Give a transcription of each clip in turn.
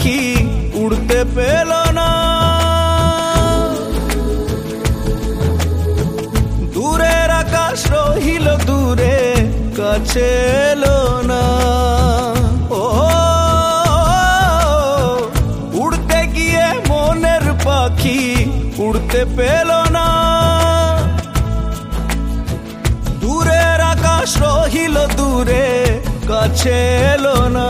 পাখি উড়তে পেল না। দূরের আকাশ রহিল দূরে, কাছে এলো না। ও উড়তে গিয়ে মনের পাখি উড়তে পেল না। দূরের আকাশ রহিল দূরে, কাছে এলো না।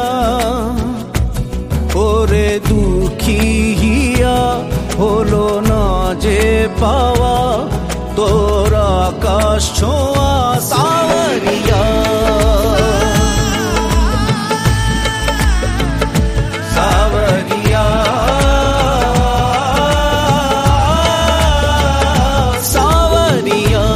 ওরে দুঃখী হিয়া হলো না যে পাওয়া, তোর আকাশ ছোঁয়া সাওয়ারিয়া। সাওয়ারিয়া সাওয়ারিয়া।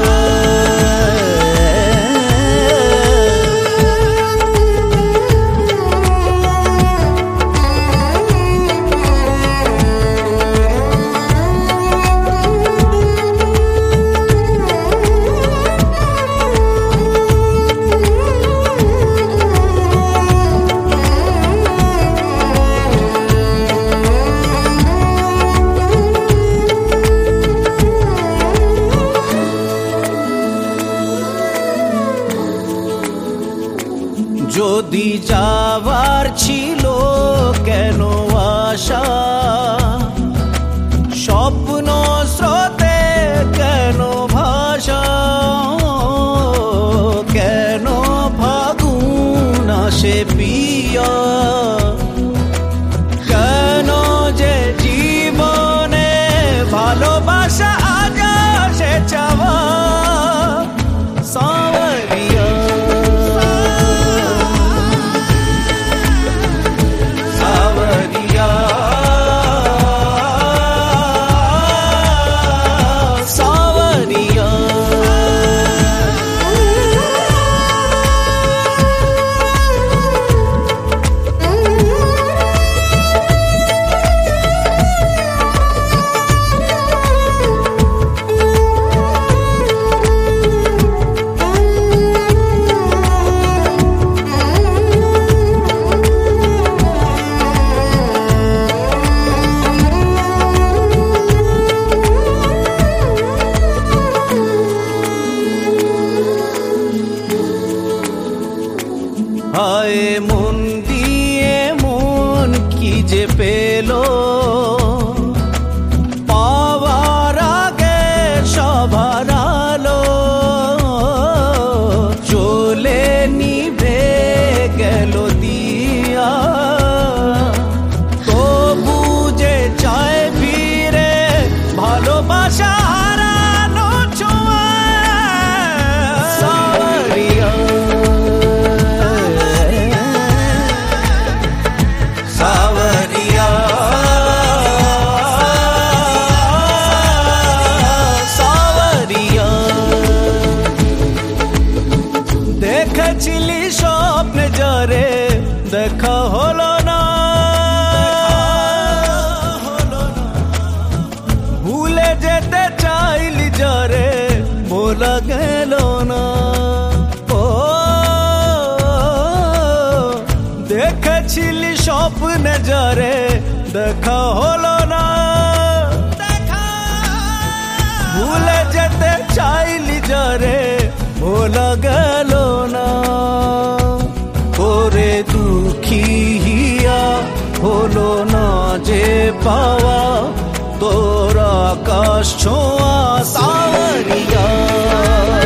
যদি যাবার ছিল কেন আশা, স্বপ্ন স্রোতে কেন ভাষা, কেন ফাগুন আসে পিয়া, কেন যে জীবনে ভালোবাসা আজ আসে চাওয়া। সাওয়ারিয়া হায় মন দিয়ে মন কি যে পেল, পাওয়ার আগে সব হারালো। চলে নিভে গেল দিয়া, তবু যে চায় ফিরে ভালোবাসা হারানো ছোঁয়া। সাওয়ারিয়া দেখেছিলি স্বপ্নে যারে দেখা হলো না, ভুলে যেতে চাইলি যারে ভোলা গেল না। ও দেখেছিলি স্বপ্নে যারে দেখা হলো না, ভুলে যেতে চাইলি যারে ভোলা গেল না। ওরে দুঃখী হিয়া হলো না যে পাওয়া, তোর আকাশ ছোঁয়া সাওয়ারিয়া।